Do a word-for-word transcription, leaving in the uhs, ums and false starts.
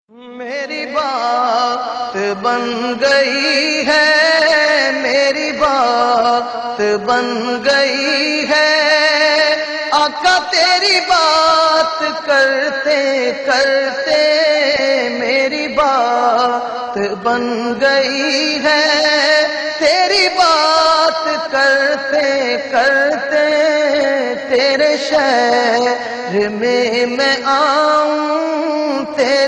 मेरी बात बन गई है, मेरी बात बन गई है। आका तेरी बात करते करते मेरी बात बन गई है। तेरी बात करते करते तेरे शहर में मैं आऊं।